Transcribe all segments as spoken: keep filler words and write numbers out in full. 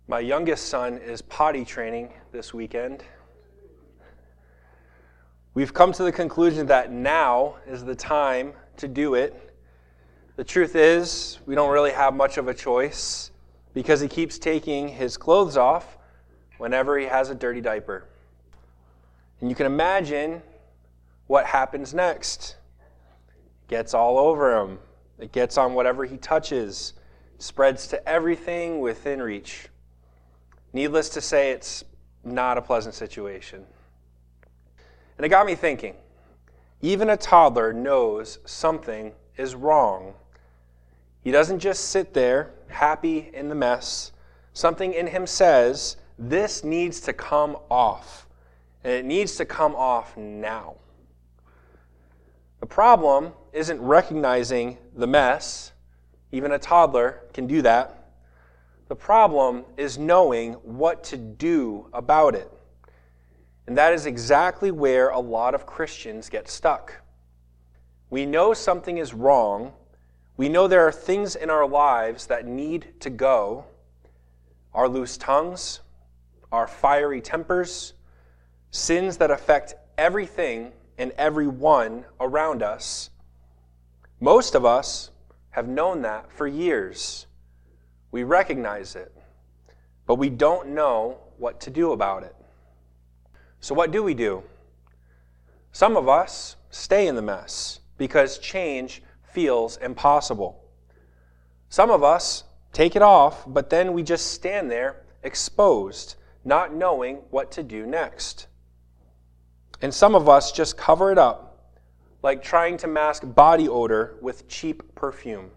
My youngest son is potty training this weekend. We've come to the conclusion that now is the time to do it. The truth is, we don't really have much of a choice because he keeps taking his clothes off whenever he has a dirty diaper. And you can imagine what happens next. It gets all over him. It gets on whatever he touches, spreads to everything within reach. Needless to say, it's not a pleasant situation. And it got me thinking, even a toddler knows something is wrong. He doesn't just sit there, happy in the mess. Something in him says, this needs to come off. And it needs to come off now. The problem isn't recognizing the mess. Even a toddler can do that. The problem is knowing what to do about it. And that is exactly where a lot of Christians get stuck. We know something is wrong. We know there are things in our lives that need to go. Our loose tongues, our fiery tempers, sins that affect everything and everyone around us. Most of us have known that for years. We recognize it, but we don't know what to do about it. So what do we do? Some of us stay in the mess because change feels impossible. Some of us take it off, but then we just stand there exposed, not knowing what to do next. And some of us just cover it up, like trying to mask body odor with cheap perfume.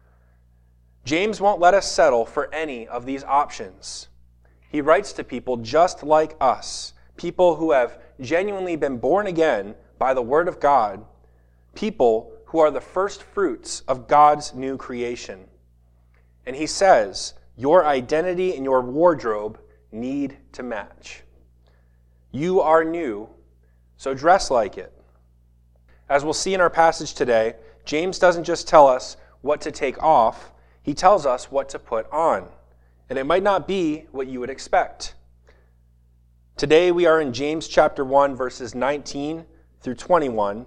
James won't let us settle for any of these options. He writes to people just like us, people who have genuinely been born again by the Word of God, people who are the first fruits of God's new creation. And he says, your identity and your wardrobe need to match. You are new, so dress like it. As we'll see in our passage today, James doesn't just tell us what to take off, he tells us what to put on. And it might not be what you would expect. Today we are in James chapter one, verses nineteen through twenty-one.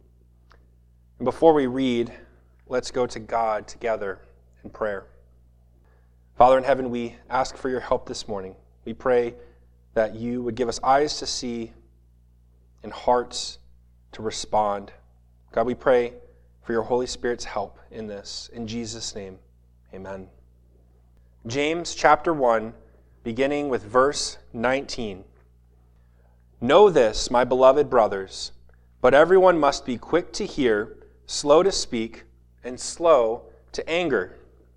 And before we read, let's go to God together in prayer. Father in heaven, we ask for your help this morning. We pray that you would give us eyes to see and hearts to respond. God, we pray for your Holy Spirit's help in this. In Jesus' name, amen. James chapter one, beginning with verse nineteen. Know this, my beloved brothers, but everyone must be quick to hear, slow to speak, and slow to anger.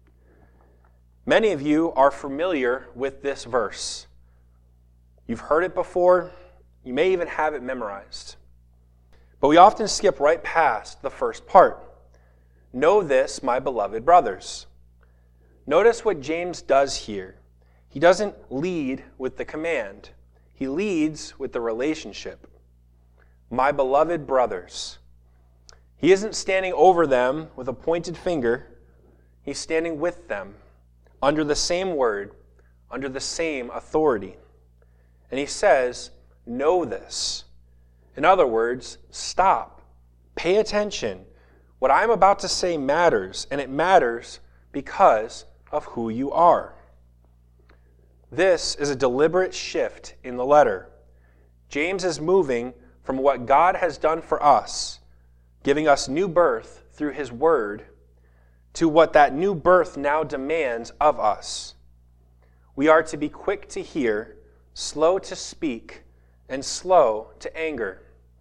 Many of you are familiar with this verse. You've heard it before. You may even have it memorized. But we often skip right past the first part. Know this, my beloved brothers. Notice what James does here. He doesn't lead with the command. He leads with the relationship. My beloved brothers. He isn't standing over them with a pointed finger. He's standing with them, under the same word, under the same authority. And he says, know this. In other words, stop. Pay attention. What I'm about to say matters, and it matters because of who you are. This is a deliberate shift in the letter. James is moving from what God has done for us, giving us new birth through his word, to what that new birth now demands of us. We are to be quick to hear, slow to speak, and slow to anger.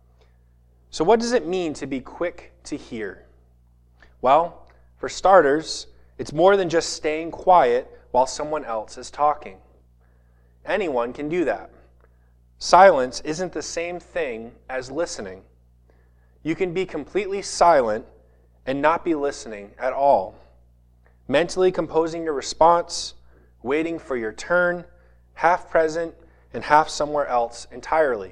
So what does it mean to be quick to hear? Well, for starters, it's more than just staying quiet while someone else is talking. Anyone can do that. Silence isn't the same thing as listening. You can be completely silent and not be listening at all. Mentally composing your response, waiting for your turn, half present and half somewhere else entirely.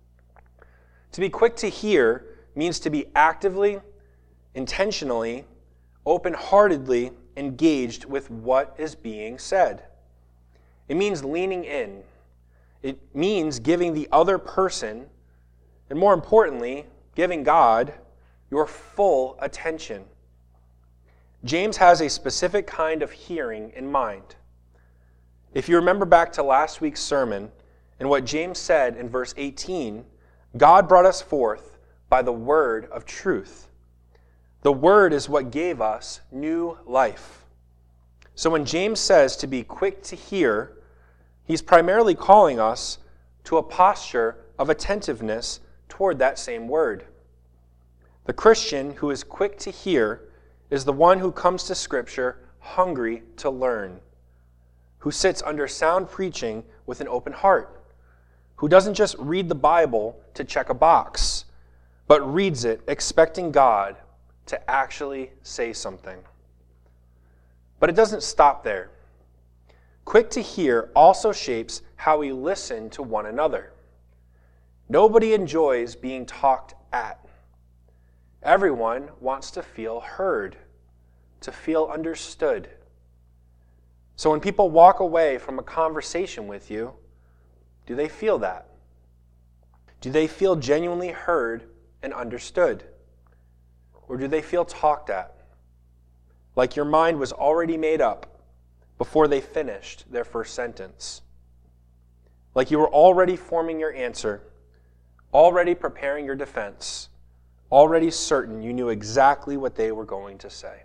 To be quick to hear means to be actively, intentionally, open-heartedly engaged with what is being said. It means leaning in. It means giving the other person, and more importantly, giving God your full attention. James has a specific kind of hearing in mind. If you remember back to last week's sermon and what James said in verse eighteen, God brought us forth by the word of truth. The word is what gave us new life. So when James says to be quick to hear, he's primarily calling us to a posture of attentiveness toward that same word. The Christian who is quick to hear is the one who comes to Scripture hungry to learn, who sits under sound preaching with an open heart, who doesn't just read the Bible to check a box, but reads it expecting God to actually say something. But it doesn't stop there. Quick to hear also shapes how we listen to one another. Nobody enjoys being talked at. Everyone wants to feel heard, to feel understood. So when people walk away from a conversation with you, do they feel that? Do they feel genuinely heard and understood? Or do they feel talked at? Like your mind was already made up before they finished their first sentence. Like you were already forming your answer, already preparing your defense, already certain you knew exactly what they were going to say.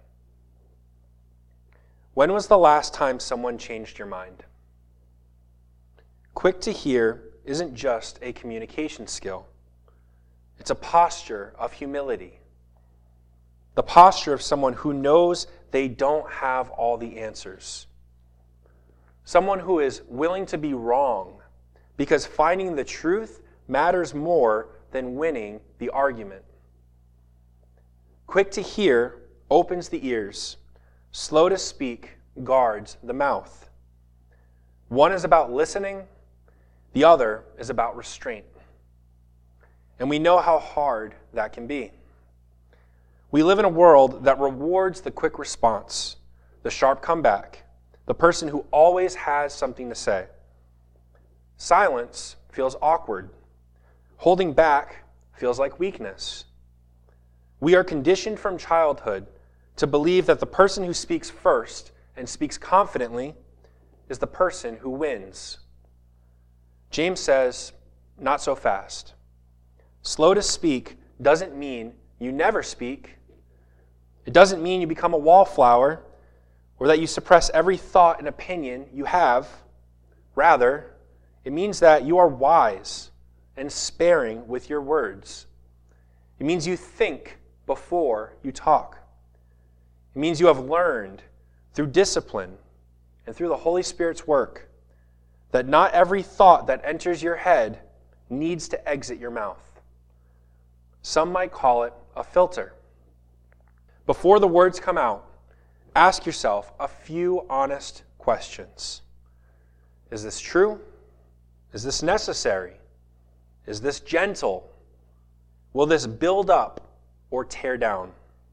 When was the last time someone changed your mind? Quick to hear isn't just a communication skill. It's a posture of humility. The posture of someone who knows they don't have all the answers. Someone who is willing to be wrong because finding the truth matters more than winning the argument. Quick to hear opens the ears. Slow to speak guards the mouth. One is about listening. The other is about restraint. And we know how hard that can be. We live in a world that rewards the quick response, the sharp comeback, the person who always has something to say. Silence feels awkward. Holding back feels like weakness. We are conditioned from childhood to believe that the person who speaks first and speaks confidently is the person who wins. James says, not so fast. Slow to speak doesn't mean you never speak. It doesn't mean you become a wallflower or that you suppress every thought and opinion you have. Rather, it means that you are wise and sparing with your words. It means you think before you talk. It means you have learned through discipline and through the Holy Spirit's work that not every thought that enters your head needs to exit your mouth. Some might call it a filter. Before the words come out, ask yourself a few honest questions. Is this true? Is this necessary? Is this gentle? Will this build up or tear down?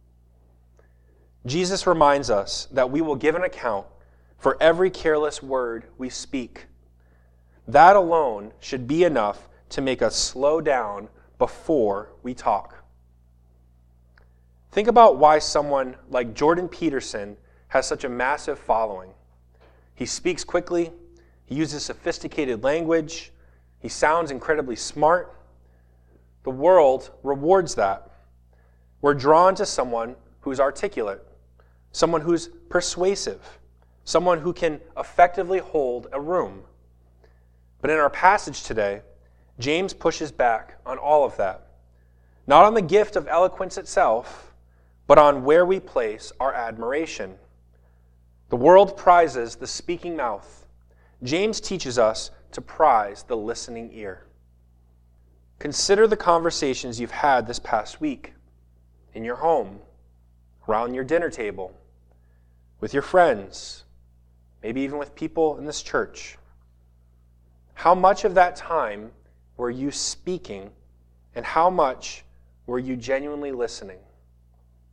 Jesus reminds us that we will give an account for every careless word we speak. That alone should be enough to make us slow down before we talk. Think about why someone like Jordan Peterson has such a massive following. He speaks quickly, he uses sophisticated language, he sounds incredibly smart. The world rewards that. We're drawn to someone who's articulate, someone who's persuasive, someone who can effectively hold a room. But in our passage today, James pushes back on all of that. Not on the gift of eloquence itself, but on where we place our admiration. The world prizes the speaking mouth. James teaches us to prize the listening ear. Consider the conversations you've had this past week, in your home, around your dinner table, with your friends, maybe even with people in this church. How much of that time were you speaking, and how much were you genuinely listening?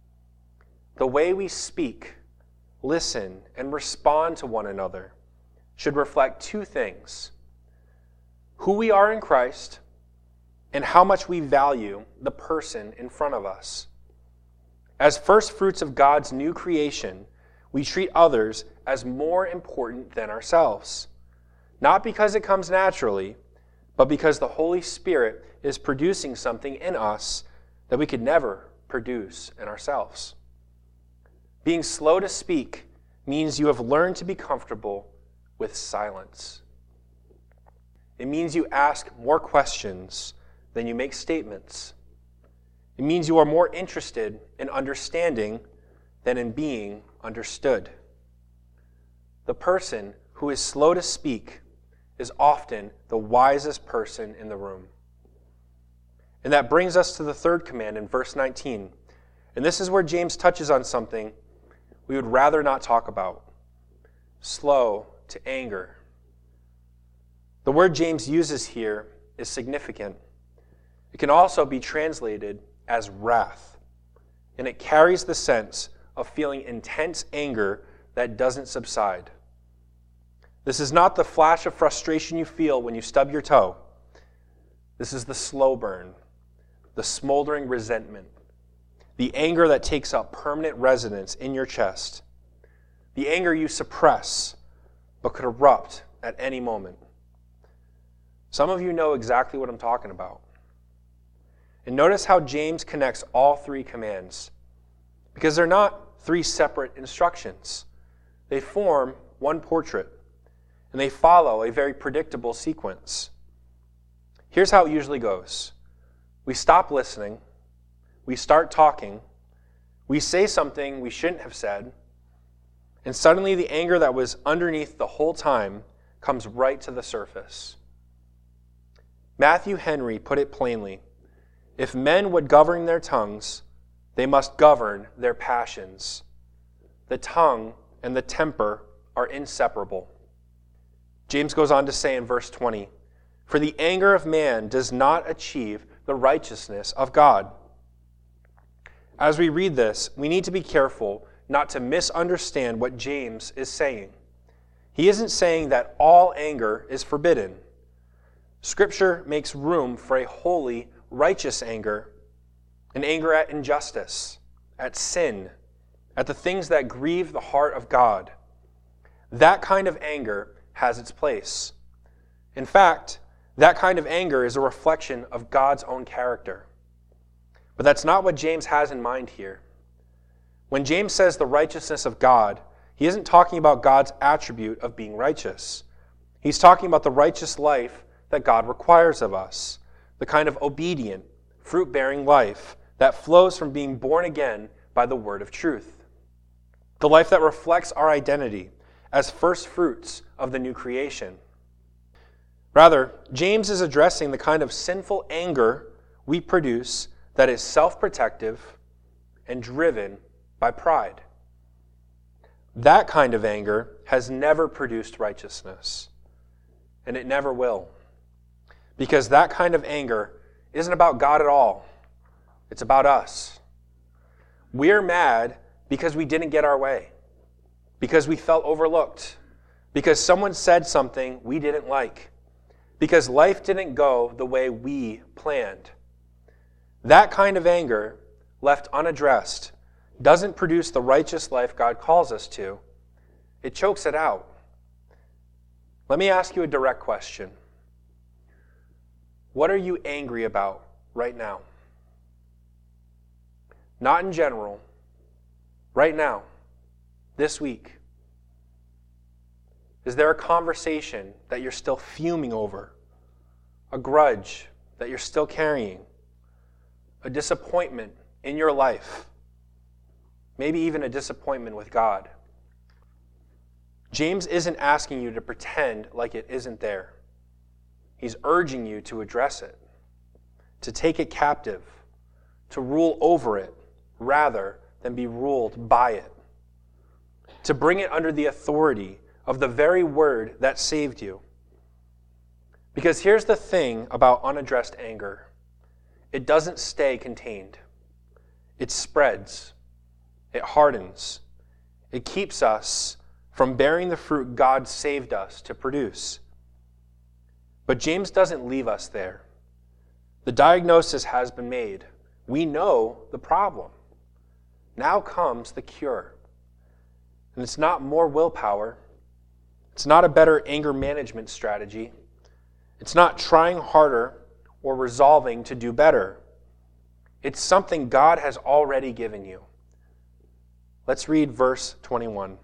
The way we speak, listen, and respond to one another should reflect two things: who we are in Christ and how much we value the person in front of us. As first fruits of God's new creation, we treat others as more important than ourselves, not because it comes naturally, but because the Holy Spirit is producing something in us that we could never produce in ourselves. Being slow to speak means you have learned to be comfortable with silence. It means you ask more questions than you make statements. It means you are more interested in understanding than in being understood. The person who is slow to speak is often the wisest person in the room. And that brings us to the third command in verse nineteen. And this is where James touches on something we would rather not talk about: slow to anger. The word James uses here is significant. It can also be translated as wrath, and it carries the sense of feeling intense anger that doesn't subside. This is not the flash of frustration you feel when you stub your toe. This is the slow burn, the smoldering resentment, the anger that takes up permanent residence in your chest, the anger you suppress but could erupt at any moment. Some of you know exactly what I'm talking about. And notice how James connects all three commands, because they're not three separate instructions. They form one portrait, and they follow a very predictable sequence. Here's how it usually goes. We stop listening, we start talking, we say something we shouldn't have said, and suddenly the anger that was underneath the whole time comes right to the surface. Matthew Henry put it plainly: if men would govern their tongues, they must govern their passions. The tongue and the temper are inseparable. James goes on to say in verse twenty, "For the anger of man does not achieve the righteousness of God." As we read this, we need to be careful not to misunderstand what James is saying. He isn't saying that all anger is forbidden. Scripture makes room for a holy, righteous anger, an anger at injustice, at sin, at the things that grieve the heart of God. That kind of anger has its place. In fact, that kind of anger is a reflection of God's own character. But that's not what James has in mind here. When James says the righteousness of God, he isn't talking about God's attribute of being righteous. He's talking about the righteous life that God requires of us, the kind of obedient, fruit-bearing life that flows from being born again by the word of truth. The life that reflects our identity as first fruits of the new creation. Rather, James is addressing the kind of sinful anger we produce that is self-protective and driven by pride. That kind of anger has never produced righteousness, and it never will. Because that kind of anger isn't about God at all. It's about us. We're mad because we didn't get our way, because we felt overlooked, because someone said something we didn't like, because life didn't go the way we planned. That kind of anger, left unaddressed, doesn't produce the righteous life God calls us to. It chokes it out. Let me ask you a direct question. What are you angry about right now? Not in general. Right now. This week. Is there a conversation that you're still fuming over? A grudge that you're still carrying? A disappointment in your life? Maybe even a disappointment with God? James isn't asking you to pretend like it isn't there. He's urging you to address it, to take it captive, to rule over it rather than be ruled by it, to bring it under the authority of the very word that saved you. Because here's the thing about unaddressed anger. It doesn't stay contained. It spreads. It hardens. It keeps us from bearing the fruit God saved us to produce. But James doesn't leave us there. The diagnosis has been made. We know the problem. Now comes the cure. And it's not more willpower. It's not a better anger management strategy. It's not trying harder or resolving to do better. It's something God has already given you. Let's read verse twenty-one.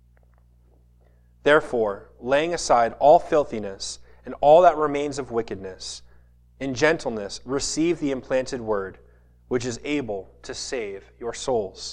Therefore, laying aside all filthiness and all that remains of wickedness, in gentleness receive the implanted word, which is able to save your souls.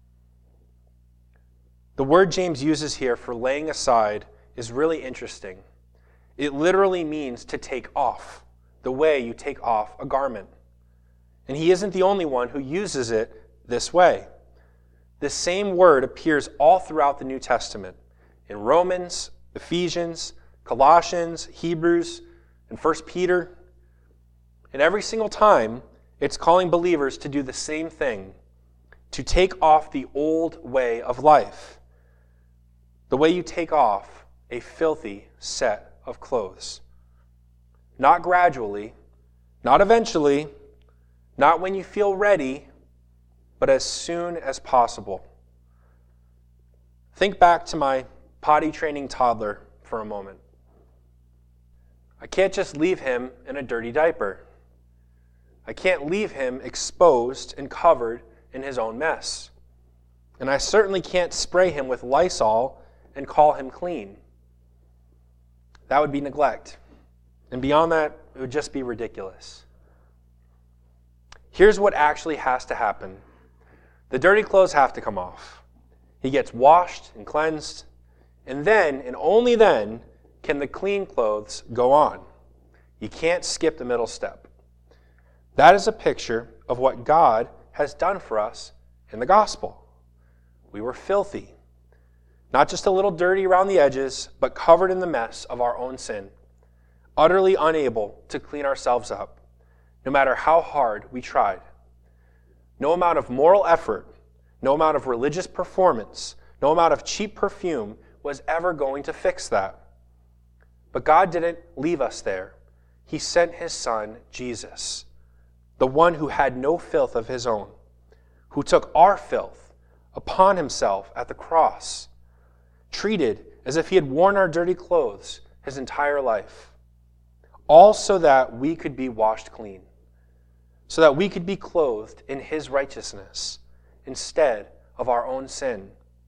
The word James uses here for laying aside is really interesting. It literally means to take off, the way you take off a garment. And he isn't the only one who uses it this way. This same word appears all throughout the New Testament, in Romans, Ephesians, Colossians, Hebrews, and First Peter. And every single time, it's calling believers to do the same thing, to take off the old way of life, the way you take off a filthy set of clothes. Not gradually, not eventually, not when you feel ready, but as soon as possible. Think back to my potty training toddler for a moment. I can't just leave him in a dirty diaper. I can't leave him exposed and covered in his own mess. And I certainly can't spray him with Lysol and call him clean. That would be neglect. And beyond that, it would just be ridiculous. Here's what actually has to happen. The dirty clothes have to come off. He gets washed and cleansed, and then, and only then, can the clean clothes go on. You can't skip the middle step. That is a picture of what God has done for us in the gospel. We were filthy. Not just a little dirty around the edges, but covered in the mess of our own sin. Utterly unable to clean ourselves up, no matter how hard we tried. No amount of moral effort, no amount of religious performance, no amount of cheap perfume was ever going to fix that. But God didn't leave us there. He sent his Son, Jesus, the one who had no filth of his own, who took our filth upon himself at the cross, treated as if he had worn our dirty clothes his entire life, all so that we could be washed clean, so that we could be clothed in his righteousness instead of our own sin.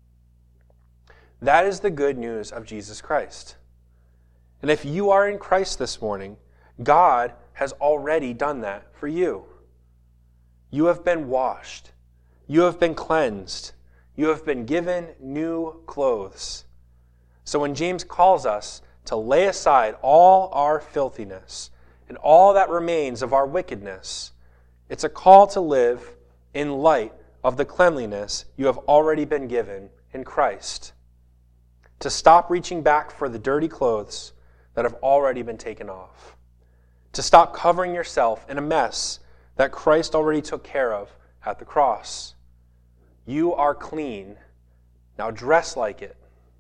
That is the good news of Jesus Christ. And if you are in Christ this morning, God has already done that for you. You have been washed. You have been cleansed. You have been given new clothes. So when James calls us to lay aside all our filthiness and all that remains of our wickedness, it's a call to live in light of the cleanliness you have already been given in Christ. To stop reaching back for the dirty clothes that have already been taken off. To stop covering yourself in a mess that Christ already took care of at the cross. You are clean. Now dress like it.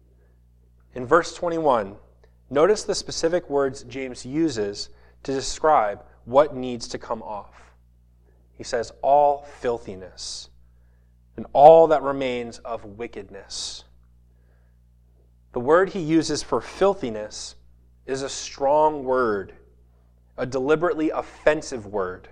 In verse twenty-one, notice the specific words James uses to describe what needs to come off. He says, all filthiness and all that remains of wickedness. The word he uses for filthiness is a strong word, a deliberately offensive word.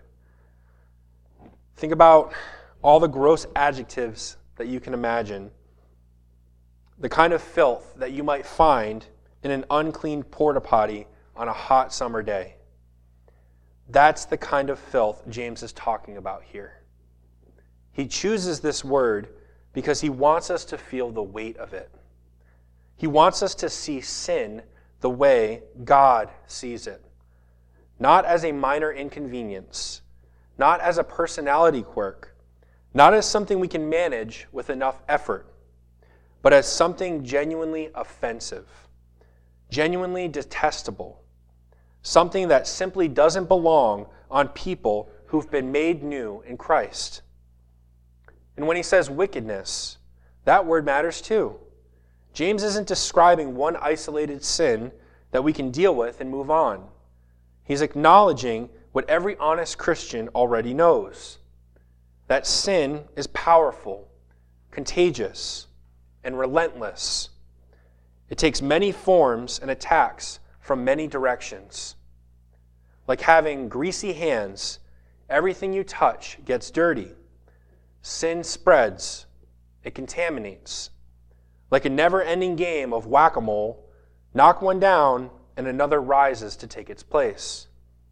Think about all the gross adjectives that you can imagine, the kind of filth that you might find in an unclean porta potty on a hot summer day. That's the kind of filth James is talking about here. He chooses this word because he wants us to feel the weight of it. He wants us to see sin the way God sees it. Not as a minor inconvenience, not as a personality quirk, not as something we can manage with enough effort, but as something genuinely offensive, genuinely detestable, something that simply doesn't belong on people who've been made new in Christ. And when he says wickedness, that word matters too. James isn't describing one isolated sin that we can deal with and move on. He's acknowledging what every honest Christian already knows, that sin is powerful, contagious, and relentless. It takes many forms and attacks from many directions. Like having greasy hands, everything you touch gets dirty. Sin spreads, it contaminates. Like a never-ending game of whack-a-mole, knock one down and another rises to take its place.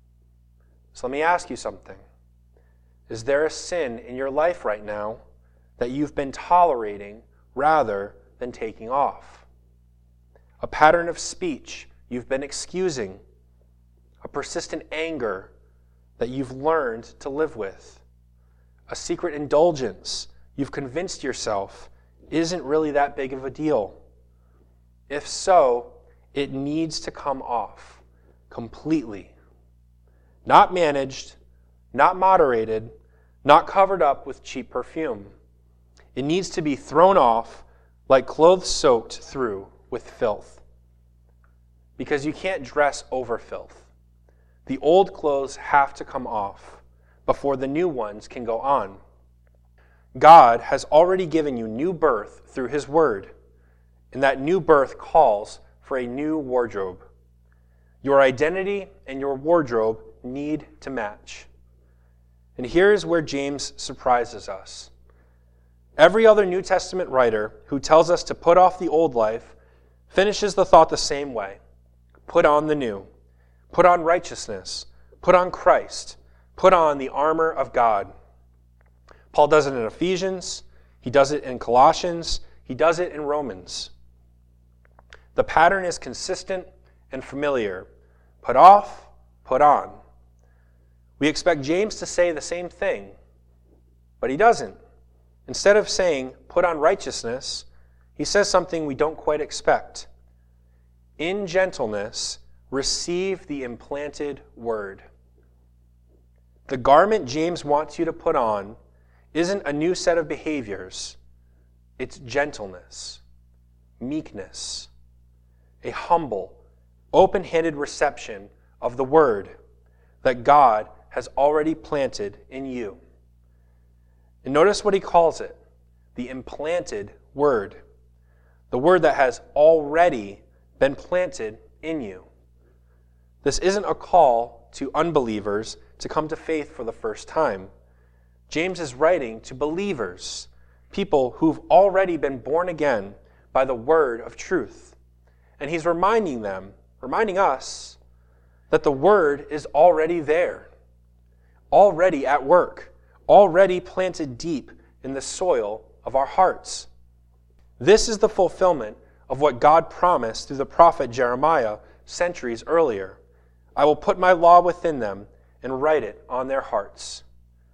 So let me ask you something. Is there a sin in your life right now that you've been tolerating rather than taking off? A pattern of speech you've been excusing? A persistent anger that you've learned to live with? A secret indulgence you've convinced yourself isn't really that big of a deal? If so, it needs to come off completely. Not managed, not moderated, not covered up with cheap perfume. It needs to be thrown off like clothes soaked through with filth. Because you can't dress over filth. The old clothes have to come off before the new ones can go on. God has already given you new birth through His Word, and that new birth calls for a new wardrobe. Your identity and your wardrobe need to match. And here's where James surprises us. Every other New Testament writer who tells us to put off the old life finishes the thought the same way. Put on the new. Put on righteousness. Put on Christ. Put on the armor of God. Paul does it in Ephesians. He does it in Colossians. He does it in Romans. The pattern is consistent and familiar. Put off, put on. We expect James to say the same thing, but he doesn't. Instead of saying, put on righteousness, he says something we don't quite expect. In gentleness, receive the implanted word. The garment James wants you to put on isn't a new set of behaviors. It's gentleness, meekness, a humble, open-handed reception of the word that God has already planted in you. And notice what he calls it, the implanted word, the word that has already been planted in you. This isn't a call to unbelievers to come to faith for the first time. James is writing to believers, people who've already been born again by the word of truth. And he's reminding them, reminding us, that the word is already there, already at work, already planted deep in the soil of our hearts. This is the fulfillment of what God promised through the prophet Jeremiah centuries earlier. I will put my law within them and write it on their hearts.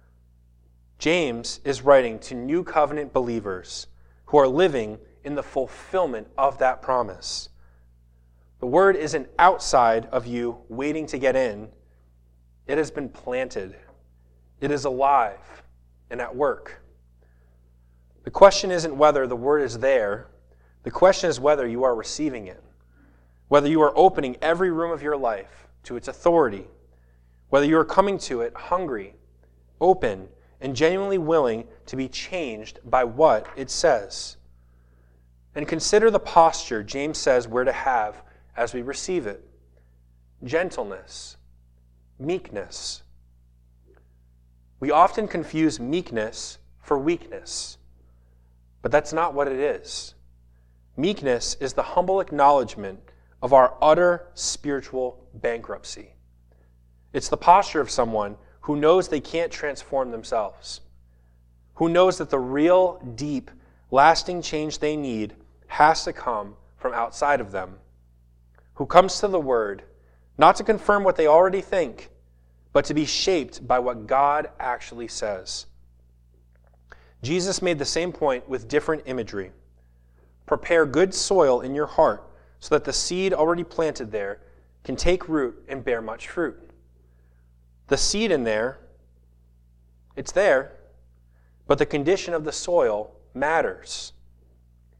James is writing to new covenant believers who are living in the fulfillment of that promise. The word isn't outside of you waiting to get in. It has been planted. It is alive and at work. The question isn't whether the word is there. The question is whether you are receiving it, whether you are opening every room of your life to its authority, whether you are coming to it hungry, open, and genuinely willing to be changed by what it says. And consider the posture James says we're to have as we receive it. Gentleness, meekness. We often confuse meekness for weakness, but that's not what it is. Meekness is the humble acknowledgement of our utter spiritual bankruptcy. It's the posture of someone who knows they can't transform themselves, who knows that the real, deep, lasting change they need has to come from outside of them, who comes to the Word not to confirm what they already think, but to be shaped by what God actually says. Jesus made the same point with different imagery. Prepare good soil in your heart so that the seed already planted there can take root and bear much fruit. The seed in there, it's there, but the condition of the soil matters.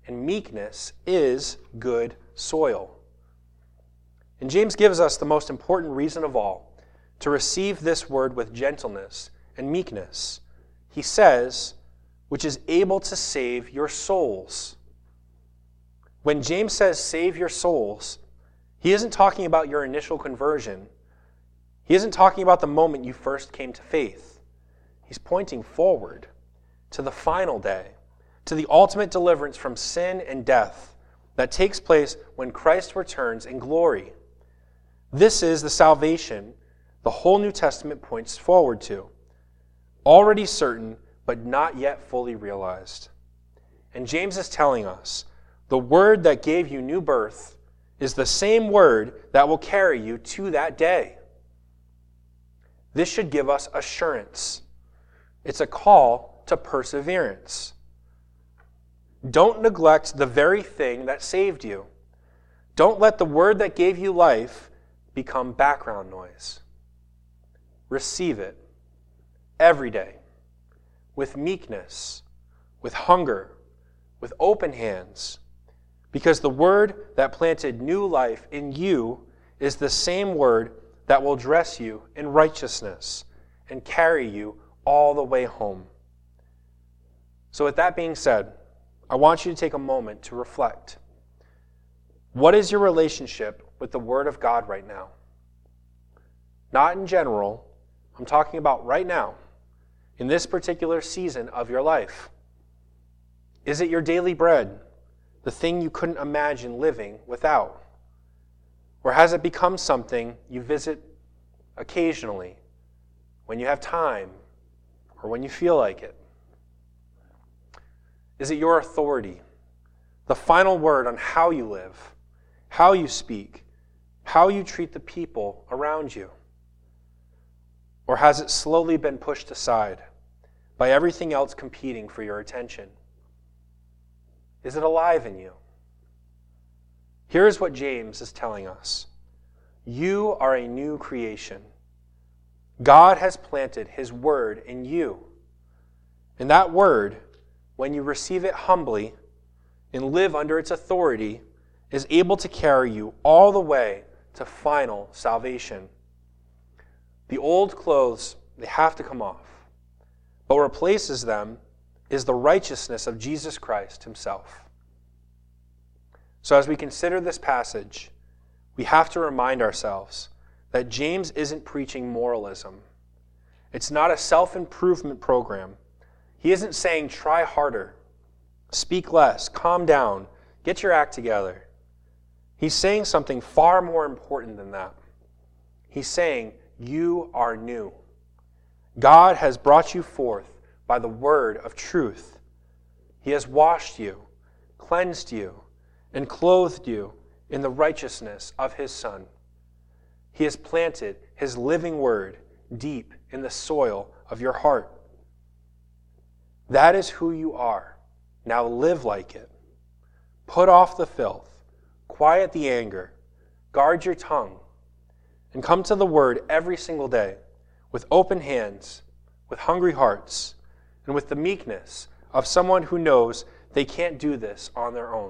and meekness is good soil. And James gives us the most important reason of all to receive this word with gentleness and meekness. He says, which is able to save your souls. When James says save your souls, he isn't talking about your initial conversion. He isn't talking about the moment you first came to faith. He's pointing forward to the final day, to the ultimate deliverance from sin and death that takes place when Christ returns in glory. This is the salvation the whole New Testament points forward to, already certain but not yet fully realized. And James is telling us, the word that gave you new birth is the same word that will carry you to that day. This should give us assurance. It's a call to perseverance. Don't neglect the very thing that saved you. Don't let the word that gave you life become background noise. Receive it every day with meekness, with hunger, with open hands, because the word that planted new life in you is the same word that will dress you in righteousness and carry you all the way home. So with that being said, I want you to take a moment to reflect. What is your relationship with the Word of God right now? Not in general. I'm talking about right now, in this particular season of your life. Is it your daily bread, the thing you couldn't imagine living without? Or has it become something you visit occasionally, when you have time, or when you feel like it? Is it your authority, the final word on how you live, how you speak, how you treat the people around you? Or has it slowly been pushed aside by everything else competing for your attention? Is it alive in you? Here's what James is telling us. You are a new creation. God has planted His word in you. And that word, when you receive it humbly and live under its authority, is able to carry you all the way to final salvation. The old clothes, they have to come off. But what replaces them is the righteousness of Jesus Christ Himself. So as we consider this passage, we have to remind ourselves that James isn't preaching moralism. It's not a self-improvement program. He isn't saying try harder, speak less, calm down, get your act together. He's saying something far more important than that. He's saying, you are new. God has brought you forth by the word of truth. He has washed you, cleansed you, and clothed you in the righteousness of His Son. He has planted His living word deep in the soil of your heart. That is who you are. Now live like it. Put off the filth, quiet the anger, guard your tongue, and come to the word every single day with open hands, with hungry hearts, and with the meekness of someone who knows they can't do this on their own.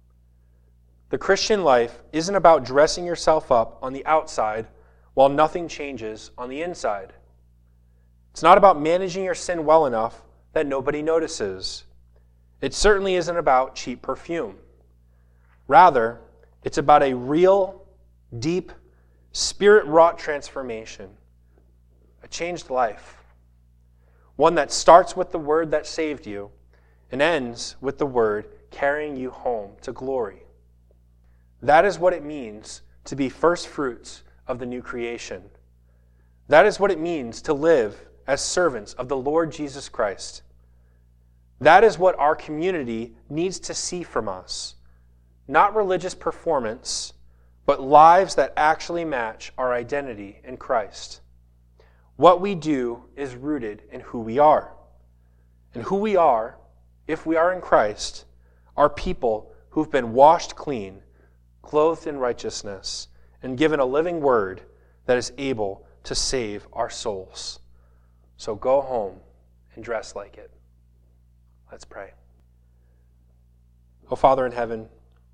The Christian life isn't about dressing yourself up on the outside while nothing changes on the inside. It's not about managing your sin well enough that nobody notices. It certainly isn't about cheap perfume. Rather, it's about a real, deep, Spirit-wrought transformation, a changed life, one that starts with the word that saved you and ends with the word carrying you home to glory. That is what it means to be first fruits of the new creation. That is what it means to live as servants of the Lord Jesus Christ. That is what our community needs to see from us. Not religious performance, but lives that actually match our identity in Christ. What we do is rooted in who we are. And who we are, if we are in Christ, are people who've been washed clean, clothed in righteousness, and given a living word that is able to save our souls. So go home and dress like it. Let's pray. Oh, Father in heaven,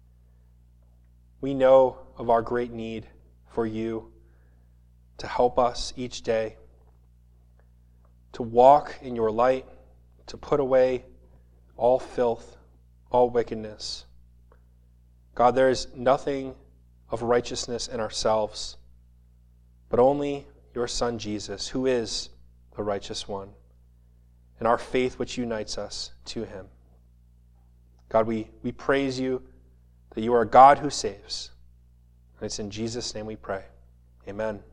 we know of our great need for you to help us each day to walk in your light, to put away all filth, all wickedness. God, there is nothing of righteousness in ourselves, but only your Son Jesus, who is the righteous one, and our faith which unites us to him. God, we, we praise you that you are a God who saves. And it's in Jesus' name we pray. Amen.